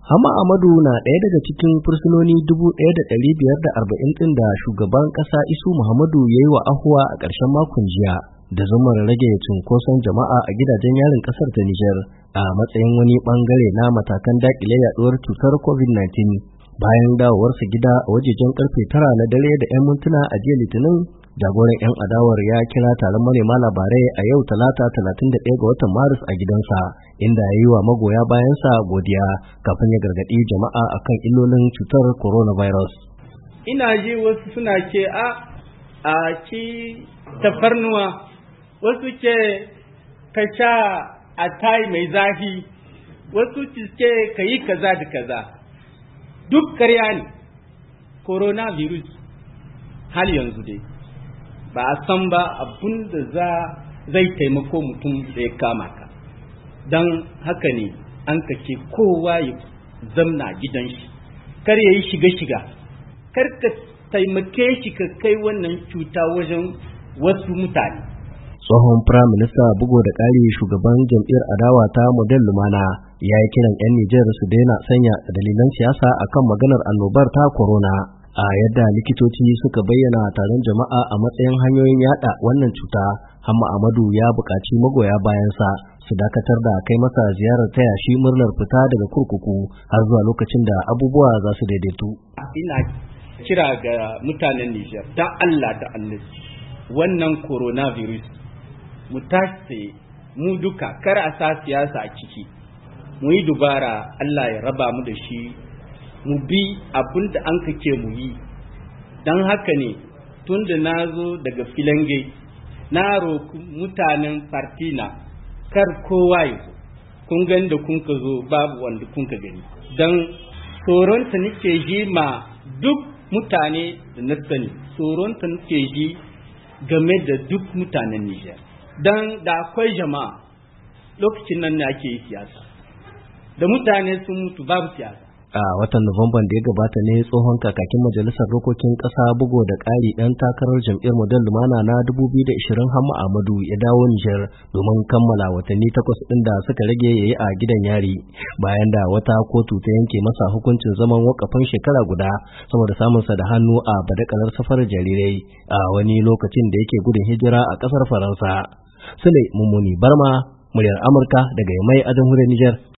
Hama Amadu na ɗaya daga cikin fursunoni 1,540 ɗin da shugaban ƙasa Isu Muhammadu ya yi wa ahuwa a ƙarshen makon jiya da zumar rage cunkoson jama'a a gidajen yarin ƙasar ta Nijar a matsayin wani ɓangare na matakan daƙile yaɗuwar cutar COVID-19 bayan dawowarsa gida a wajejen ƙarfe 9 na dare da 'yan mintuna a jiya Litinin. Jagoran 'yan adawar ya kira taron manema labarai a yau Talata 31 ga watan Maris a gidansa, inda ya yi wa magoya bayansa godiya kafin ya gargaɗi jama'a akan illolin cutar coronavirus. Ina ji wasu suna ce a ci tafarnuwa, wasu ce ka sha a tai mai zafi, wasu ce ka yi kaza da kaza. Duk karya ne, coronavirus hal yanzu dai. Ba a san ba abun da zai taimako mutum da ya kama ka, don haka ne an kace kowa ya zamna gidan shi, kar ya yi shiga kar ka taimake shi ka kai wannan cuta wajen wasu mutane. Tsohon Firayim Minista bugo da ƙari shugaban jam'iyyar adawa ta Model Lumana ya yi kiran 'yan Nijar su daina sanya dalilan siyasa akan maganar annobar ta corona. A yadda likitoci suka bayyana taron jama'a a matsayin hanyoyin yada wannan cuta, Hamma Amadu ya buƙaci magoya bayansa su dakatar da kai masa ziyarar taya shi murnar fita daga kurkuku har zuwa lokacin da abubuwa za su daidaitu. Ina kira ga mutanen Nijar, da Allah wannan coronavirus mu tashi mu duka, kar a sa siyasa a ciki, mu yi dubara Allah ya raba mu da shi, mu bi abin da an kake mu yi. Don haka ne tun da na zo daga filange na roƙi mutanen partina kar kowa ya zo, kun gani da kun ka zo babu wanda kun ka gani, don tsoronta nake ji ma duk mutane da na sani, tsoronta nake ji game da duk mutanen Nijar, don da akwai jama'a lokacin nan ne ake yi siyasa, da mutane sun mutu babu siyasa. A watan Nuwamban da ya gabata ne tsohon kakakin majalisar dokokin ƙasa bugo da ƙari ɗan takarar jam'iyyar Model Lumana na 2020 Hamma Amadu ya dawo Nijar domin kammala watanni 8 ɗin da suka rage yayi a gidan yari, bayan da wata kotu ta yanke masa hukuncin zaman wakafin shekara guda saboda samunsa da hannu a badakalar safarar jarirai a wani lokacin da yake gudun hijira a ƙasar Faransa. Sule Mummuni Barma, muryar Amurka daga Yamai a jamhuriyar Nijar.